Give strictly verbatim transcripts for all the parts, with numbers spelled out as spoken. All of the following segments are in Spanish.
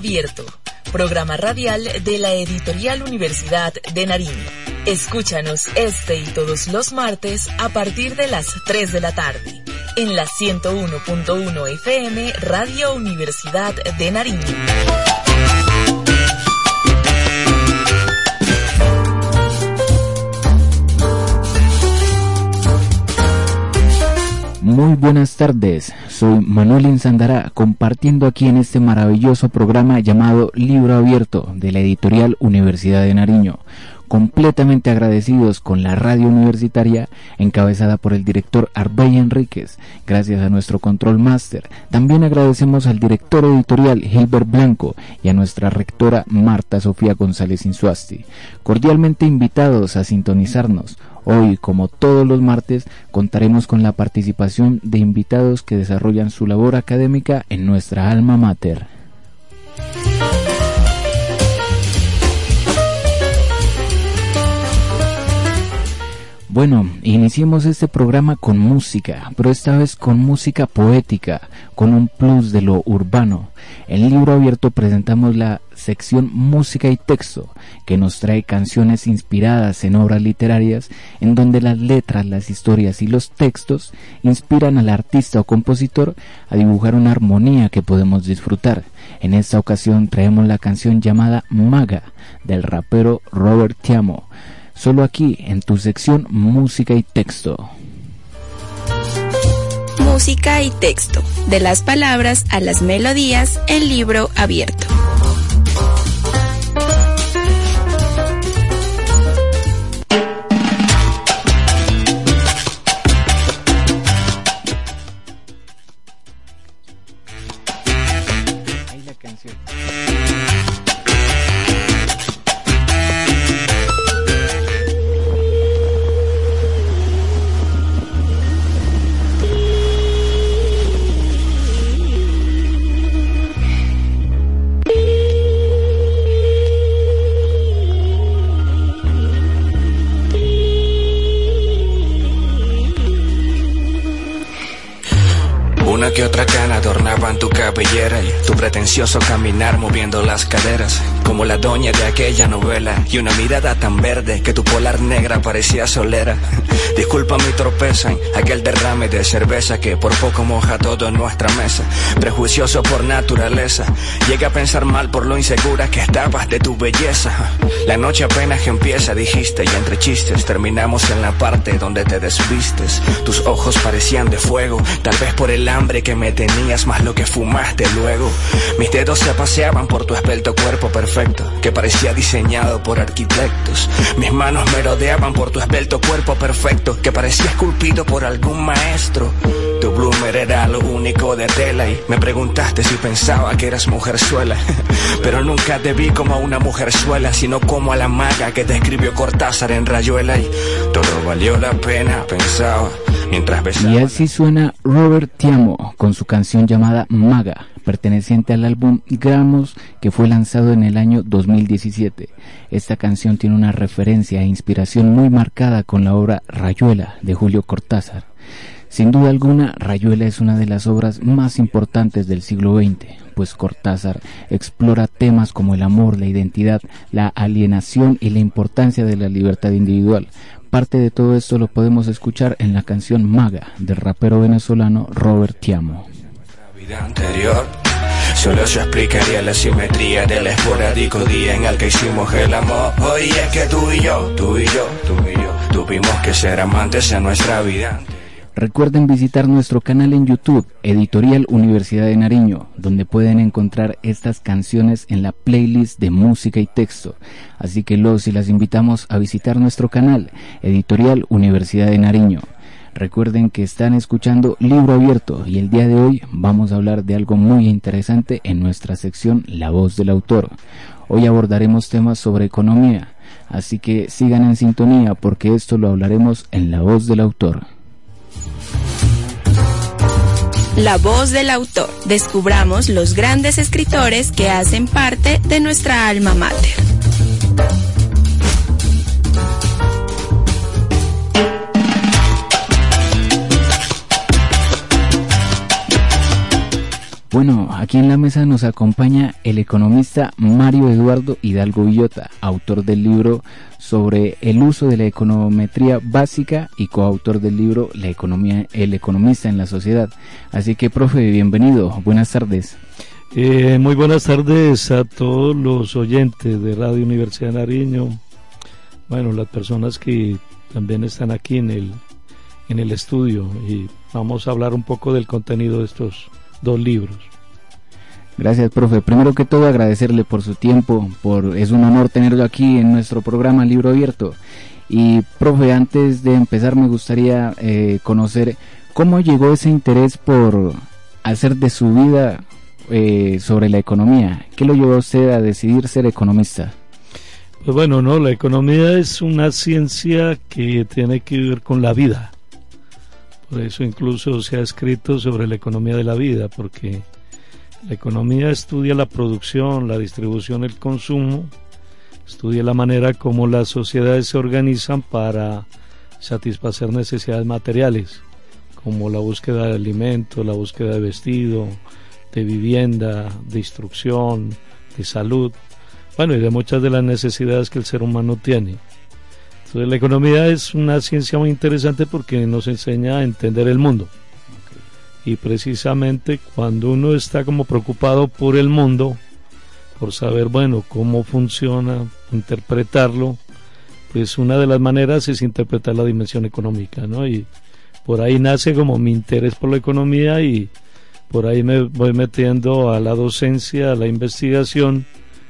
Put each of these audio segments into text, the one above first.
Abierto, programa radial de la Editorial Universidad de Nariño. Escúchanos este y todos los martes a partir de las tres de la tarde en la ciento uno punto uno F M Radio Universidad de Nariño. Muy buenas tardes, soy Manuel Insandará, compartiendo aquí en este maravilloso programa llamado Libro Abierto de la Editorial Universidad de Nariño, completamente agradecidos con la radio universitaria encabezada por el director Arbey Enríquez, gracias a nuestro control máster. También agradecemos al director editorial Gilbert Blanco y a nuestra rectora Marta Sofía González Insuasti, cordialmente invitados a sintonizarnos. Hoy, como todos los martes, contaremos con la participación de invitados que desarrollan su labor académica en nuestra alma mater. Bueno, iniciemos este programa con música, pero esta vez con música poética, con un plus de lo urbano. En Libro Abierto presentamos la sección Música y Texto, que nos trae canciones inspiradas en obras literarias, en donde las letras, las historias y los textos inspiran al artista o compositor a dibujar una armonía que podemos disfrutar. En esta ocasión traemos la canción llamada Maga, del rapero Robert Tiamo. Solo aquí, en tu sección Música y Texto. Música y texto, de las palabras a las melodías en Libro Abierto. Ahí la canción. Una que otra cana adornaban tu cabellera y tu pretencioso caminar moviendo las caderas, como la doña de aquella novela, y una mirada tan verde que tu polar negra parecía solera. Disculpa mi torpeza en aquel derrame de cerveza que por poco moja todo en nuestra mesa. Prejuicioso por naturaleza, llegué a pensar mal por lo insegura que estabas de tu belleza. La noche apenas empieza, dijiste, y entre chistes terminamos en la parte donde te desvistes. Tus ojos parecían de fuego, tal vez por el hambre que me tenías más lo que fumaste luego. Mis dedos se paseaban por tu esbelto cuerpo perfecto, que parecía diseñado por arquitectos. Mis manos merodeaban por tu esbelto cuerpo perfecto, que parecía esculpido por algún maestro. Tu bloomer era lo único de tela y me preguntaste si pensaba que eras mujerzuela. Pero nunca te vi como a una mujerzuela, sino como a la maga que describió Cortázar en Rayuela. Y todo valió la pena, pensaba, mientras besaba. Y así suena Robert Tiamo con su canción llamada Maga, perteneciente al álbum Gramos, que fue lanzado en el año dos mil diecisiete. Esta canción tiene una referencia e inspiración muy marcada con la obra Rayuela de Julio Cortázar. Sin duda alguna, Rayuela es una de las obras más importantes del siglo veinte, pues Cortázar explora temas como el amor, la identidad, la alienación y la importancia de la libertad individual. Parte de todo esto lo podemos escuchar en la canción Maga del rapero venezolano Robert Tiamo. Vida anterior, solo se explicaría la simetría del esporádico día en el que hicimos el amor. Hoy es que tú y yo, tú y yo, tú y yo, tuvimos que ser amantes en nuestra vida. Recuerden visitar nuestro canal en YouTube, Editorial Universidad de Nariño, donde pueden encontrar estas canciones en la playlist de música y texto. Así que los y las invitamos a visitar nuestro canal, Editorial Universidad de Nariño. Recuerden que están escuchando Libro Abierto y el día de hoy vamos a hablar de algo muy interesante en nuestra sección La Voz del Autor. Hoy abordaremos temas sobre economía, así que sigan en sintonía porque esto lo hablaremos en La Voz del Autor. La Voz del Autor. Descubramos los grandes escritores que hacen parte de nuestra alma mater. Bueno, aquí en la mesa nos acompaña el economista Mario Eduardo Hidalgo Villota, autor del libro sobre el uso de la econometría básica y coautor del libro La economía, el economista en la sociedad. Así que, profe, bienvenido, buenas tardes. Eh, muy buenas tardes a todos los oyentes de Radio Universidad de Nariño, bueno, las personas que también están aquí en el, en el estudio, y vamos a hablar un poco del contenido de estos dos libros. Gracias, profe. Primero que todo, agradecerle por su tiempo, por es un honor tenerlo aquí en nuestro programa Libro Abierto. Y, profe, antes de empezar me gustaría eh, conocer cómo llegó ese interés por hacer de su vida eh, sobre la economía. ¿Qué lo llevó a usted a decidir ser economista? Pues bueno, no, la economía es una ciencia que tiene que ver con la vida. Por eso incluso se ha escrito sobre la economía de la vida, porque la economía estudia la producción, la distribución, el consumo, estudia la manera como las sociedades se organizan para satisfacer necesidades materiales, como la búsqueda de alimento, la búsqueda de vestido, de vivienda, de instrucción, de salud, bueno, y de muchas de las necesidades que el ser humano tiene. Entonces, la economía es una ciencia muy interesante porque nos enseña a entender el mundo. Y precisamente cuando uno está como preocupado por el mundo, por saber, bueno, cómo funciona, interpretarlo, pues una de las maneras es interpretar la dimensión económica, ¿no? Y por ahí nace como mi interés por la economía, y por ahí me voy metiendo a la docencia, a la investigación,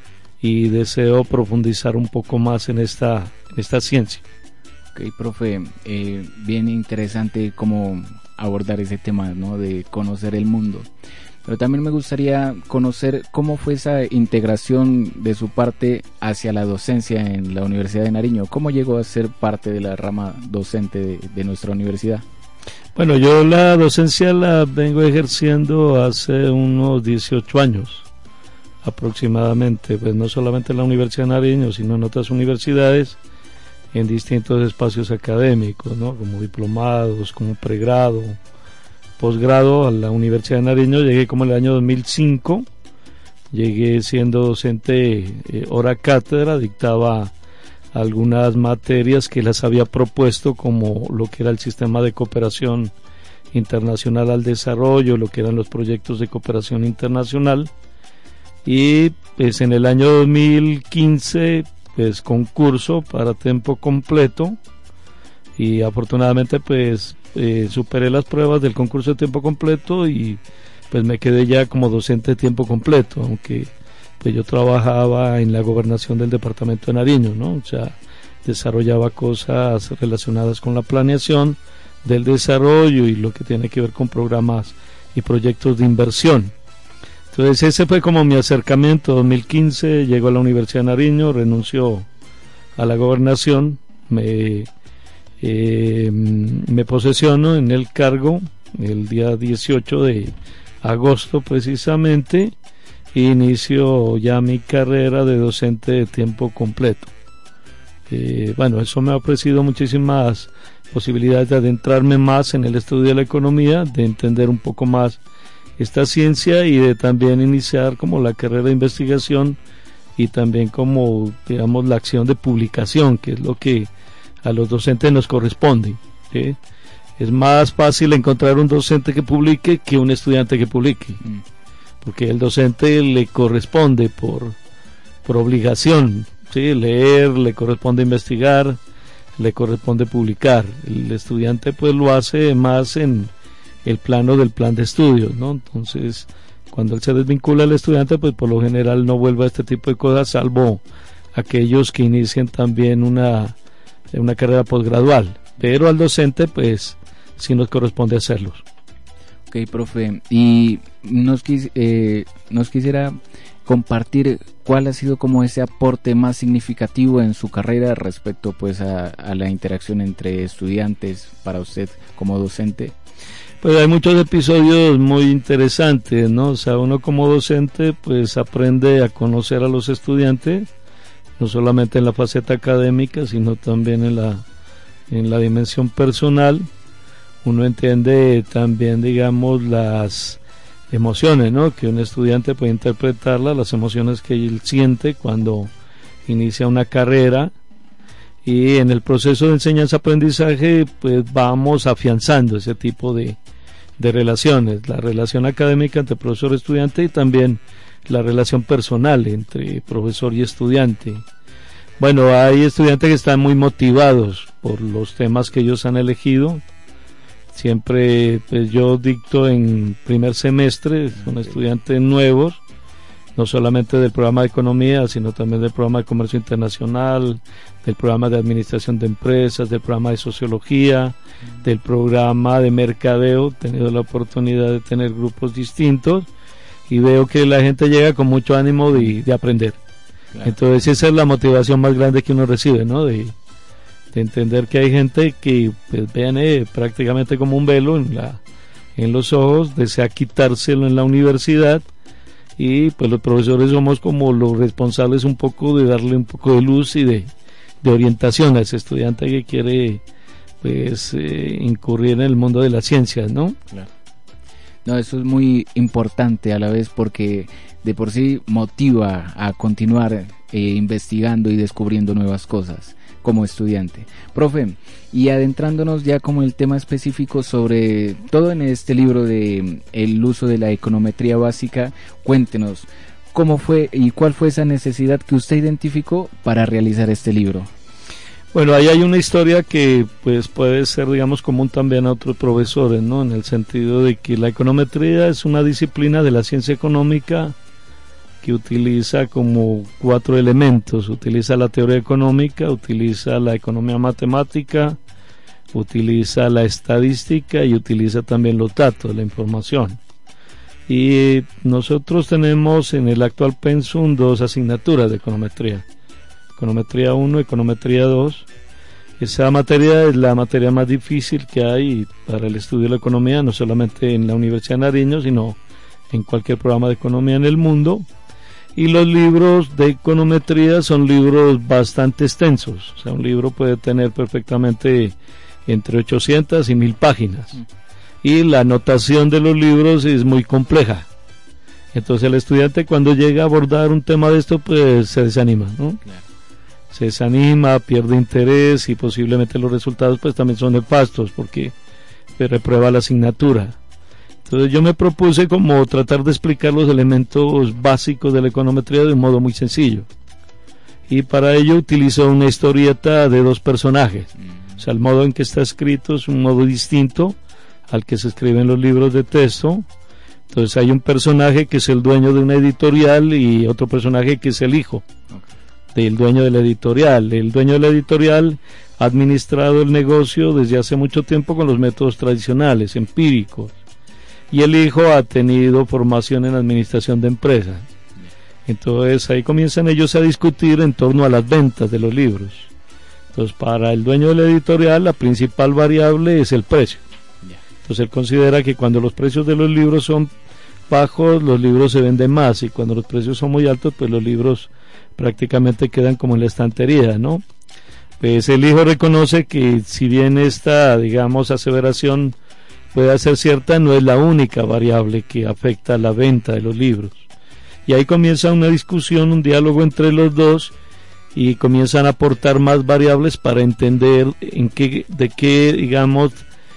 y deseo profundizar un poco más en esta, en esta ciencia. Ok, profe, eh, bien interesante cómo abordar ese tema, ¿no?, de conocer el mundo. Pero también me gustaría conocer cómo fue esa integración de su parte hacia la docencia en la Universidad de Nariño. ¿Cómo llegó a ser parte de la rama docente de, de nuestra universidad? Bueno, yo la docencia la vengo ejerciendo hace unos dieciocho años aproximadamente, pues no solamente en la Universidad de Nariño, sino en otras universidades, en distintos espacios académicos, ¿no?, como diplomados, como pregrado, posgrado. A la Universidad de Nariño llegué como en el año dos mil cinco, llegué siendo docente eh, hora cátedra, dictaba algunas materias que las había propuesto, como lo que era el sistema de cooperación internacional al desarrollo, lo que eran los proyectos de cooperación internacional. Y pues en el año dos mil quince pues concurso para tiempo completo, y afortunadamente pues eh, superé las pruebas del concurso de tiempo completo y pues me quedé ya como docente de tiempo completo, aunque pues yo trabajaba en la gobernación del departamento de Nariño, ¿no? O sea, desarrollaba cosas relacionadas con la planeación del desarrollo y lo que tiene que ver con programas y proyectos de inversión. Entonces ese fue como mi acercamiento. dos mil quince llego a la Universidad de Nariño, renuncio a la gobernación, me, eh, me posesiono en el cargo el día dieciocho de agosto precisamente, e inicio ya mi carrera de docente de tiempo completo. Eh, bueno, eso me ha ofrecido muchísimas posibilidades de adentrarme más en el estudio de la economía, de entender un poco más esta ciencia y de también iniciar como la carrera de investigación y también como, digamos, la acción de publicación, que es lo que a los docentes nos corresponde, ¿sí? Es más fácil encontrar un docente que publique que un estudiante que publique, porque el docente le corresponde por, por obligación, ¿sí?, leer, le corresponde investigar, le corresponde publicar. El estudiante pues lo hace más en el plano del plan de estudios, ¿no? Entonces, cuando él se desvincula al estudiante, pues por lo general no vuelve a este tipo de cosas, salvo aquellos que inician también una, una carrera posgradual, pero al docente pues sí nos corresponde hacerlos. Ok, profe, y nos, quis, eh, nos quisiera compartir cuál ha sido como ese aporte más significativo en su carrera respecto pues a, a la interacción entre estudiantes para usted como docente. Pues hay muchos episodios muy interesantes, ¿no? O sea, uno como docente pues aprende a conocer a los estudiantes, no solamente en la faceta académica, sino también en la, en la dimensión personal. Uno entiende también, digamos, las emociones, ¿no? Que un estudiante puede interpretarlas, las emociones que él siente cuando inicia una carrera, y en el proceso de enseñanza-aprendizaje pues vamos afianzando ese tipo de, de relaciones, la relación académica entre profesor y estudiante y también la relación personal entre profesor y estudiante. Bueno, hay estudiantes que están muy motivados por los temas que ellos han elegido. Siempre pues yo dicto en primer semestre, son estudiantes nuevos, no solamente del programa de economía, sino también del programa de comercio internacional, del programa de administración de empresas, del programa de sociología, del programa de mercadeo. He tenido la oportunidad de tener grupos distintos y veo que la gente llega con mucho ánimo de, de aprender. Claro. Entonces esa es la motivación más grande que uno recibe, ¿no? De, de entender que hay gente que pues, viene prácticamente como un velo en, la, en los ojos, desea quitárselo en la universidad, y pues los profesores somos como los responsables un poco de darle un poco de luz y de, de orientación a ese estudiante que quiere pues eh, incurrir en el mundo de las ciencias, ¿no? Claro. No, eso es muy importante a la vez porque de por sí motiva a continuar eh, investigando y descubriendo nuevas cosas como estudiante. Profe, y adentrándonos ya como el tema específico sobre todo en este libro de el uso de la econometría básica, cuéntenos cómo fue y cuál fue esa necesidad que usted identificó para realizar este libro. Bueno, ahí hay una historia que pues puede ser, digamos, común también a otros profesores, ¿no? En el sentido de que la econometría es una disciplina de la ciencia económica que utiliza como cuatro elementos: utiliza la teoría económica, utiliza la economía matemática, utiliza la estadística y utiliza también los datos, la información. Y nosotros tenemos en el actual pensum dos asignaturas de econometría: econometría uno, econometría dos. Esa materia es la materia más difícil que hay para el estudio de la economía, no solamente en la Universidad de Nariño, sino en cualquier programa de economía en el mundo. Y los libros de econometría son libros bastante extensos, o sea, un libro puede tener perfectamente entre ochocientas y mil páginas, y la anotación de los libros es muy compleja. Entonces el estudiante cuando llega a abordar un tema de esto pues se desanima, ¿no? Claro. Se desanima, pierde interés y posiblemente los resultados pues también son nefastos porque reprueba la asignatura. Entonces yo me propuse como tratar de explicar los elementos básicos de la econometría de un modo muy sencillo, y para ello utilizo una historieta de dos personajes. O sea, el modo en que está escrito es un modo distinto al que se escribe en los libros de texto. Entonces hay un personaje que es el dueño de una editorial y otro personaje que es el hijo del dueño de la editorial. El dueño de la editorial ha administrado el negocio desde hace mucho tiempo con los métodos tradicionales, empíricos, y el hijo ha tenido formación en administración de empresas. Entonces ahí comienzan ellos a discutir en torno a las ventas de los libros. Entonces para el dueño de la editorial la principal variable es el precio. Entonces él considera que cuando los precios de los libros son bajos, los libros se venden más, y cuando los precios son muy altos, pues los libros prácticamente quedan como en la estantería, ¿no? Pues el hijo reconoce que si bien esta, digamos, aseveración puede ser cierta, no es la única variable que afecta a la venta de los libros. Y ahí comienza una discusión, un diálogo entre los dos, y comienzan a aportar más variables para entender en qué, de qué, digamos,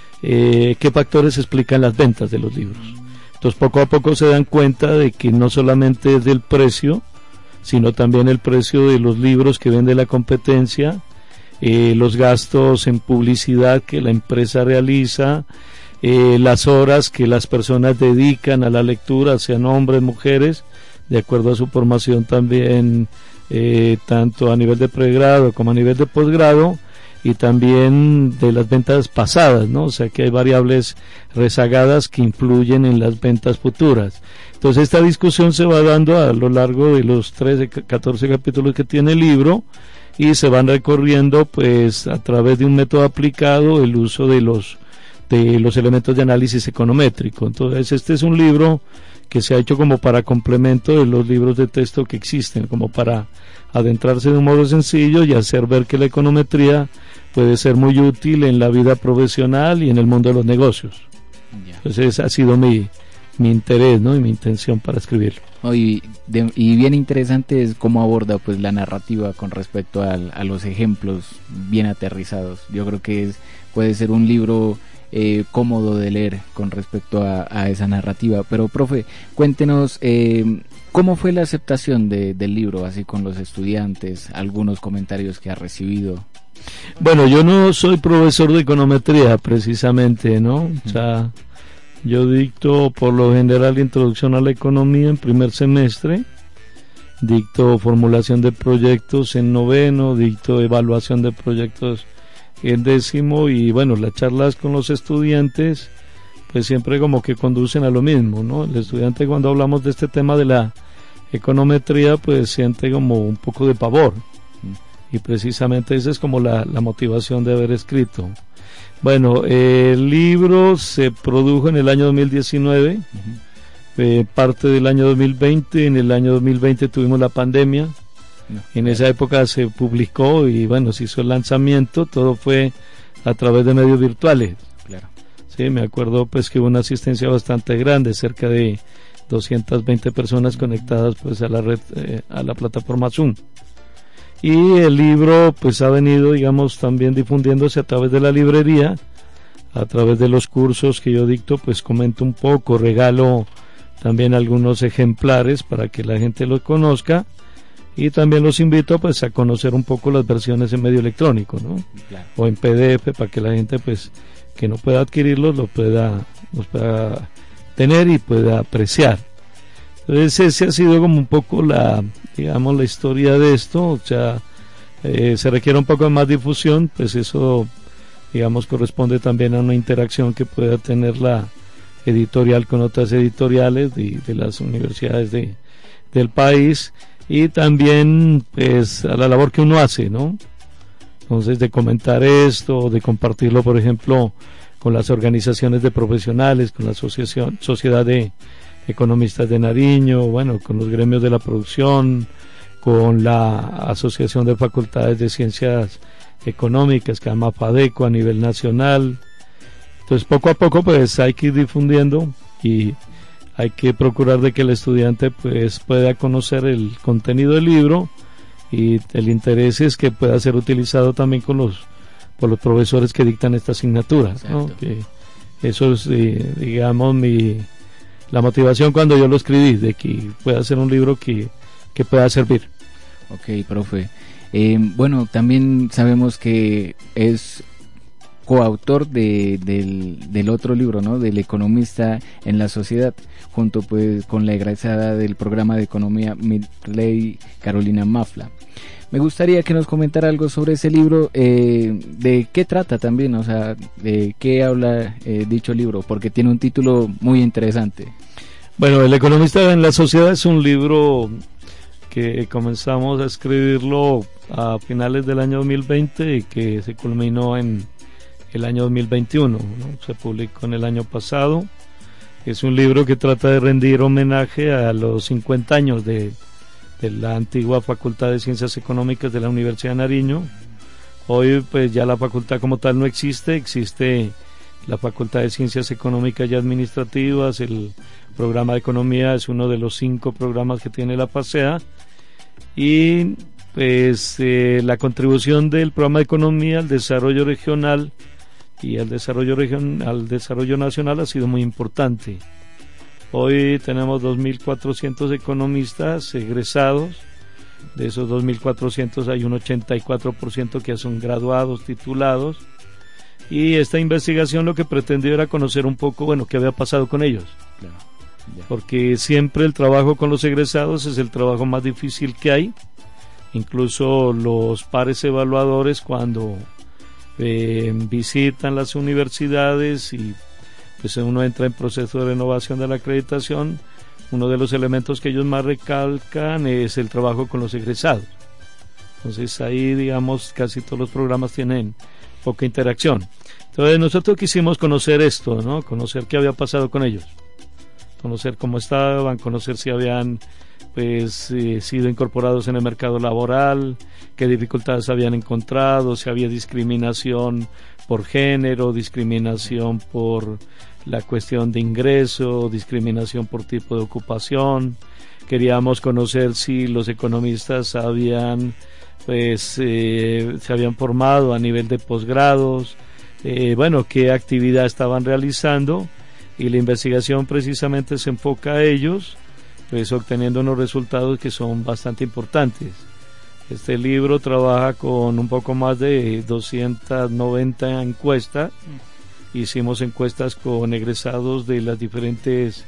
eh, qué factores explican las ventas de los libros. Entonces poco a poco se dan cuenta de que no solamente es del precio, sino también el precio de los libros que vende la competencia, eh, los gastos en publicidad que la empresa realiza, eh, las horas que las personas dedican a la lectura, sean hombres, mujeres, de acuerdo a su formación también, eh, tanto a nivel de pregrado como a nivel de posgrado, y también de las ventas pasadas, ¿no? O sea que hay variables rezagadas que influyen en las ventas futuras. Entonces esta discusión se va dando a lo largo de los trece, catorce capítulos que tiene el libro, y se van recorriendo pues a través de un método aplicado el uso de los de los elementos de análisis econométrico. Entonces este es un libro que se ha hecho como para complemento de los libros de texto que existen, como para adentrarse de un modo sencillo y hacer ver que la econometría puede ser muy útil en la vida profesional y en el mundo de los negocios. Yeah. Entonces esa ha sido mi, mi interés, ¿no? Y mi intención para escribirlo. Oh, y, de, y bien interesante es cómo aborda pues la narrativa con respecto a, a los ejemplos bien aterrizados. Yo creo que es, puede ser un libro eh, cómodo de leer con respecto a, a esa narrativa. Pero, profe, cuéntenos eh, cómo fue la aceptación de, del libro, así con los estudiantes, algunos comentarios que ha recibido. Bueno, yo no soy profesor de econometría precisamente, ¿no? O sea, yo dicto por lo general introducción a la economía en primer semestre, dicto formulación de proyectos en noveno, dicto evaluación de proyectos en décimo, y bueno, las charlas con los estudiantes pues siempre como que conducen a lo mismo, ¿no? El estudiante, cuando hablamos de este tema de la econometría, pues siente como un poco de pavor, y precisamente esa es como la, la motivación de haber escrito. Bueno, eh, el libro se produjo en el año dos mil diecinueve, uh-huh. eh, parte del año dos mil veinte. En el año dos mil veinte tuvimos la pandemia, no, en esa época se publicó y bueno, se hizo el lanzamiento, todo fue a través de medios virtuales. Claro. Sí, me acuerdo pues que hubo una asistencia bastante grande, cerca de doscientas veinte personas conectadas pues a la red, eh, a la plataforma Zoom. Y el libro pues ha venido, digamos, también difundiéndose a través de la librería, a través de los cursos que yo dicto, pues comento un poco, regalo también algunos ejemplares para que la gente los conozca, y también los invito pues a conocer un poco las versiones en medio electrónico, ¿no? Claro. O en P D F, para que la gente pues que no pueda adquirirlos lo pueda, los pueda tener y pueda apreciar. Entonces ese ha sido como un poco la, digamos, la historia de esto. O sea, eh, se requiere un poco de más difusión, pues eso, digamos, corresponde también a una interacción que pueda tener la editorial con otras editoriales de, de las universidades de, del país, y también pues a la labor que uno hace, ¿no? Entonces, de comentar esto, de compartirlo, por ejemplo, con las organizaciones de profesionales, con la asociación, sociedad de economistas de Nariño, bueno, con los gremios de la producción, con la Asociación de Facultades de Ciencias Económicas, que se llama FADECO a nivel nacional. Entonces, poco a poco pues hay que ir difundiendo, y hay que procurar de que el estudiante pues pueda conocer el contenido del libro, y el interés es que pueda ser utilizado también con los por los profesores que dictan esta asignatura, ¿no? Que eso es, eh, digamos, mi la motivación cuando yo lo escribí, de que pueda ser un libro que, que pueda servir. Ok, profe. Eh, bueno, también sabemos que es coautor de, del, del otro libro, ¿no? Del economista en la sociedad, junto pues con la egresada del programa de economía Midley, Carolina Mafla. Me gustaría que nos comentara algo sobre ese libro, eh, de qué trata también, o sea, de qué habla eh, dicho libro, porque tiene un título muy interesante. Bueno, El economista en la sociedad es un libro que comenzamos a escribirlo a finales del año dos mil veinte y que se culminó en el año dos mil veintiuno, ¿no? Se publicó en el año pasado. Es un libro que trata de rendir homenaje a los cincuenta años de de la antigua Facultad de Ciencias Económicas de la Universidad de Nariño. Hoy pues ya la facultad como tal no existe, existe la Facultad de Ciencias Económicas y Administrativas. El programa de Economía es uno de los cinco programas que tiene la PACEA, y pues eh, la contribución del programa de Economía al desarrollo regional y al desarrollo, region, al desarrollo nacional ha sido muy importante. Hoy tenemos dos mil cuatrocientos economistas egresados. De esos dos mil cuatrocientos hay un ochenta y cuatro por ciento que son graduados, titulados, y esta investigación lo que pretendió era conocer un poco, bueno, qué había pasado con ellos. Claro, porque siempre el trabajo con los egresados es el trabajo más difícil que hay. Incluso los pares evaluadores, cuando eh, visitan las universidades y pues uno entra en proceso de renovación de la acreditación, uno de los elementos que ellos más recalcan es el trabajo con los egresados. Entonces ahí, digamos, casi todos los programas tienen poca interacción. Entonces nosotros quisimos conocer esto, ¿no? Conocer qué había pasado con ellos. conocer cómo estaban, conocer si habían pues eh, sido incorporados en el mercado laboral, qué dificultades habían encontrado, si había discriminación por género, discriminación por la cuestión de ingreso, discriminación por tipo de ocupación. Queríamos conocer si los economistas habían pues eh, se habían formado a nivel de posgrados, eh, bueno, qué actividad estaban realizando, y la investigación precisamente se enfoca a ellos, pues obteniendo unos resultados que son bastante importantes. Este libro trabaja con un poco más de doscientas noventa encuestas. Hicimos encuestas con egresados de las diferentes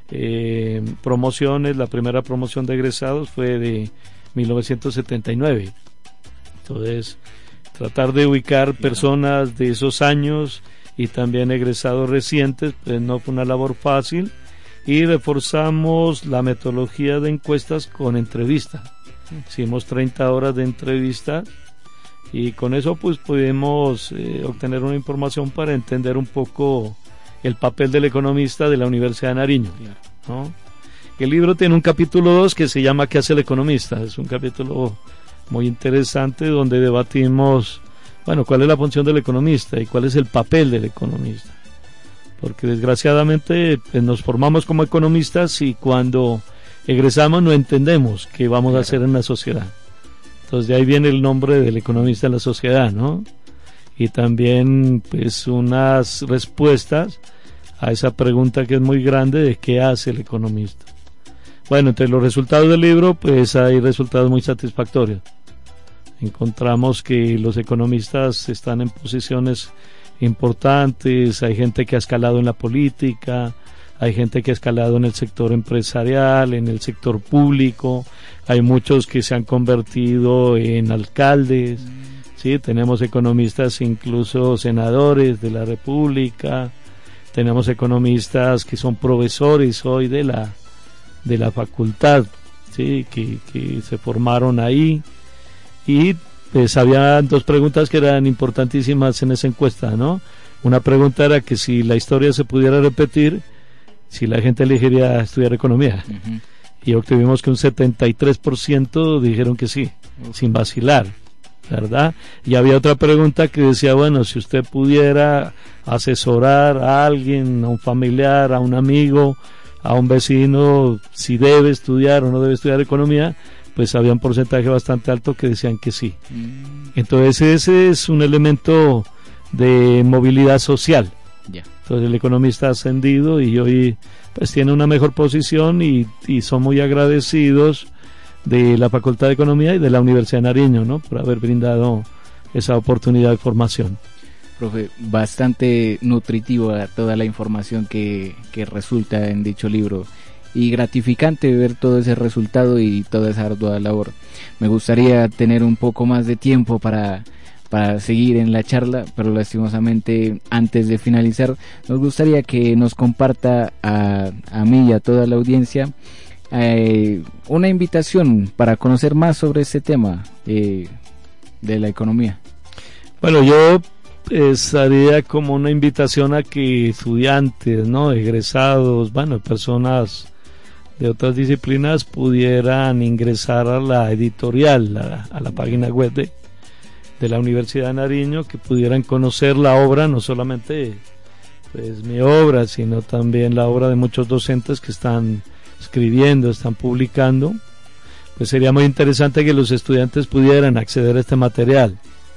eh, promociones. La primera promoción de egresados fue de mil novecientos setenta y nueve. Entonces, tratar de ubicar personas de esos años y también egresados recientes, pues no fue una labor fácil, y reforzamos la metodología de encuestas con entrevistas. Hicimos treinta horas de entrevistas y con eso pues pudimos eh, obtener una información para entender un poco el papel del economista de la Universidad de Nariño, ¿no? El libro tiene un capítulo dos que se llama ¿Qué hace el economista? Es un capítulo muy interesante donde debatimos, bueno, cuál es la función del economista y cuál es el papel del economista, porque desgraciadamente pues, nos formamos como economistas y cuando egresamos no entendemos qué vamos claro. a hacer en la sociedad. Entonces de ahí viene el nombre del economista en la sociedad, ¿no? Y también pues unas respuestas a esa pregunta que es muy grande de qué hace el economista. Bueno, entre los resultados del libro pues hay resultados muy satisfactorios. Encontramos que los economistas están en posiciones importantes, hay gente que ha escalado en la política, hay gente que ha escalado en el sector empresarial, en el sector público, hay muchos que se han convertido en alcaldes, ¿sí? Tenemos economistas incluso senadores de la República, tenemos economistas que son profesores hoy de la de la facultad, ¿sí? que, que se formaron ahí, y pues había dos preguntas que eran importantísimas en esa encuesta, ¿no? Una pregunta era que si la historia se pudiera repetir, si la gente elegiría estudiar economía. Uh-huh. Y obtuvimos que un setenta y tres por ciento dijeron que sí, uh-huh. sin vacilar, ¿verdad? Y había otra pregunta que decía, bueno, si usted pudiera asesorar a alguien, a un familiar, a un amigo, a un vecino, si debe estudiar o no debe estudiar economía, pues había un porcentaje bastante alto que decían que sí. Mm. Entonces ese es un elemento de movilidad social. Yeah. Entonces el economista ha ascendido y hoy pues tiene una mejor posición y, y son muy agradecidos de la Facultad de Economía y de la Universidad de Nariño, ¿no? Por haber brindado esa oportunidad de formación. Profe, bastante nutritiva toda la información que, que resulta en dicho libro. Y gratificante ver todo ese resultado y toda esa ardua labor. Me gustaría tener un poco más de tiempo para, para seguir en la charla, pero lastimosamente antes de finalizar nos gustaría que nos comparta a, a mí y a toda la audiencia eh, una invitación para conocer más sobre este tema eh, de la economía. Bueno, yo pues haría como una invitación a que estudiantes, ¿no? egresados, bueno, personas de otras disciplinas pudieran ingresar a la editorial, a, a la página web de, de la Universidad de Nariño, que pudieran conocer la obra, no solamente pues mi obra, sino también la obra de muchos docentes que están escribiendo, están publicando. Pues sería muy interesante que los estudiantes pudieran acceder a este material,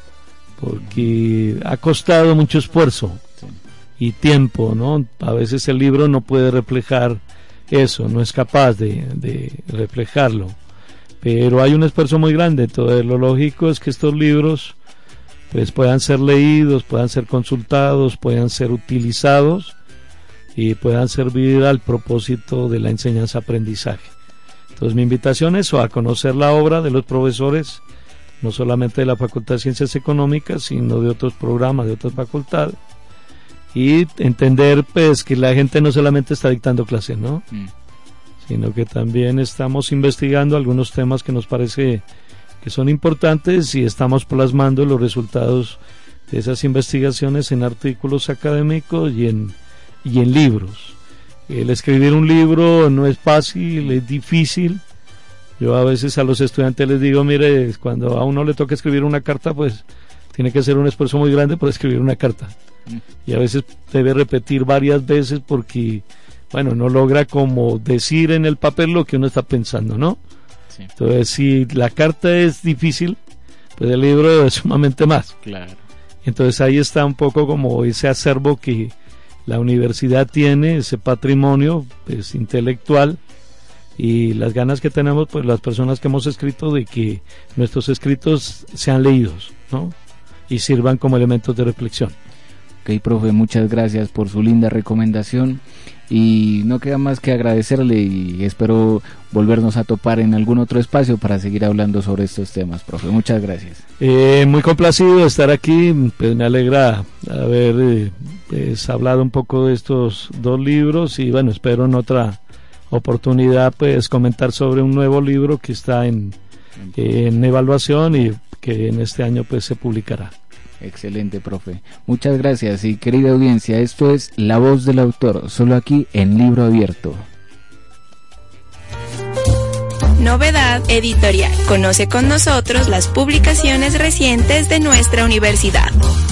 porque ha costado mucho esfuerzo y tiempo, ¿no? A veces el libro no puede reflejar eso, no es capaz de, de reflejarlo, pero hay un esfuerzo muy grande. Entonces lo lógico es que estos libros pues puedan ser leídos, puedan ser consultados, puedan ser utilizados y puedan servir al propósito de la enseñanza-aprendizaje. Entonces mi invitación es a conocer la obra de los profesores, no solamente de la Facultad de Ciencias Económicas, sino de otros programas, de otras facultades, y entender pues que la gente no solamente está dictando clases, ¿no? Mm. Sino que también estamos investigando algunos temas que nos parece que son importantes y estamos plasmando los resultados de esas investigaciones en artículos académicos y en, y en libros. El escribir un libro no es fácil, es difícil. Yo a veces a los estudiantes les digo, mire, cuando a uno le toca escribir una carta, pues tiene que hacer un esfuerzo muy grande por escribir una carta. Y a veces debe repetir varias veces porque, bueno, no logra como decir en el papel lo que uno está pensando, ¿no? Sí. Entonces, si la carta es difícil, pues el libro es sumamente más. Claro. Entonces ahí está un poco como ese acervo que la universidad tiene, ese patrimonio pues, intelectual, y las ganas que tenemos, pues las personas que hemos escrito, de que nuestros escritos sean leídos, ¿no? Y sirvan como elementos de reflexión. Ok, profe, muchas gracias por su linda recomendación, y no queda más que agradecerle, y espero volvernos a topar en algún otro espacio para seguir hablando sobre estos temas, profe. Muchas gracias. Eh, muy complacido de estar aquí, pues me alegra haber eh, pues, hablado un poco de estos dos libros, y bueno, espero en otra oportunidad pues comentar sobre un nuevo libro que está en, en evaluación y que en este año pues se publicará. Excelente, profe. Muchas gracias, y querida audiencia, esto es La Voz del Autor, solo aquí en Libro Abierto. Novedad editorial. Conoce con nosotros las publicaciones recientes de nuestra universidad.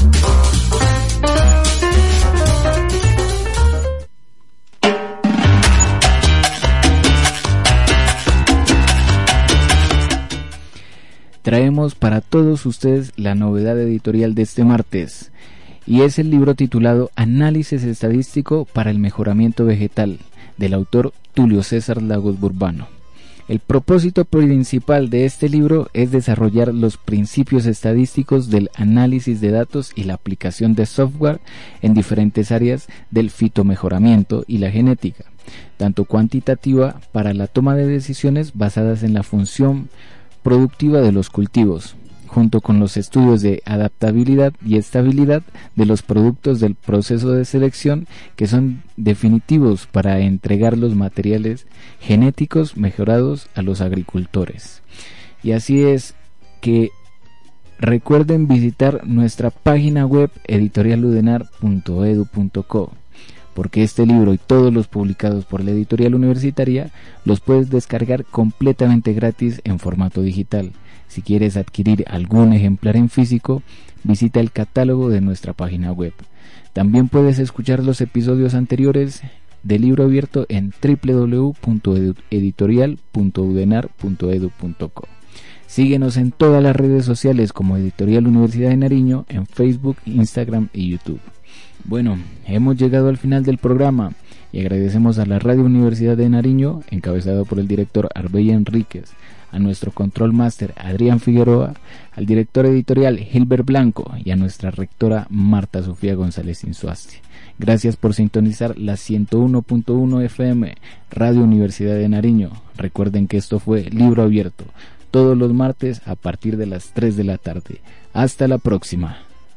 Traemos para todos ustedes la novedad editorial de este martes, y es el libro titulado Análisis Estadístico para el Mejoramiento Vegetal, del autor Tulio César Lagos Burbano. El propósito principal de este libro es desarrollar los principios estadísticos del análisis de datos y la aplicación de software en diferentes áreas del fitomejoramiento y la genética, tanto cuantitativa para la toma de decisiones basadas en la función productiva de los cultivos, junto con los estudios de adaptabilidad y estabilidad de los productos del proceso de selección, que son definitivos para entregar los materiales genéticos mejorados a los agricultores. Y así es que recuerden visitar nuestra página web editorial udenar punto edu punto co, porque este libro y todos los publicados por la editorial universitaria los puedes descargar completamente gratis en formato digital. Si quieres adquirir algún ejemplar en físico, visita el catálogo de nuestra página web. También puedes escuchar los episodios anteriores de Libro Abierto en doble u doble u doble u punto editorial punto udenar punto edu punto co. Síguenos en todas las redes sociales como Editorial Universidad de Nariño, en Facebook, Instagram y YouTube. Bueno, hemos llegado al final del programa y agradecemos a la Radio Universidad de Nariño, encabezado por el director Arbey Enríquez, a nuestro control máster Adrián Figueroa, al director editorial Gilbert Blanco y a nuestra rectora Marta Sofía González Insuasti. Gracias por sintonizar la ciento uno punto uno F M, Radio Universidad de Nariño. Recuerden que esto fue Libro Abierto, todos los martes a partir de las tres de la tarde. Hasta la próxima.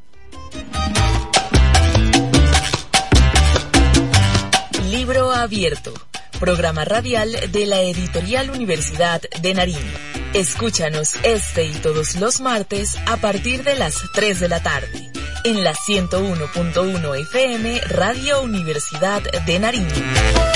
Libro Abierto, programa radial de la Editorial Universidad de Nariño. Escúchanos este y todos los martes a partir de las tres de la tarde, en la ciento uno punto uno F M, Radio Universidad de Nariño.